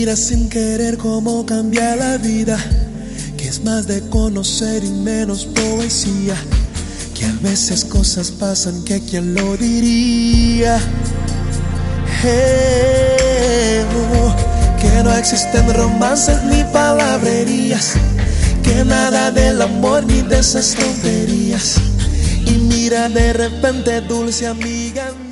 Mira sin querer cómo cambia la vida, que es más de conocer y menos poesía, que a veces cosas pasan que quién lo diría. Que no existen romances ni palabrerías, que nada del amor ni de esas tonterías. Y mira de repente, dulce amiga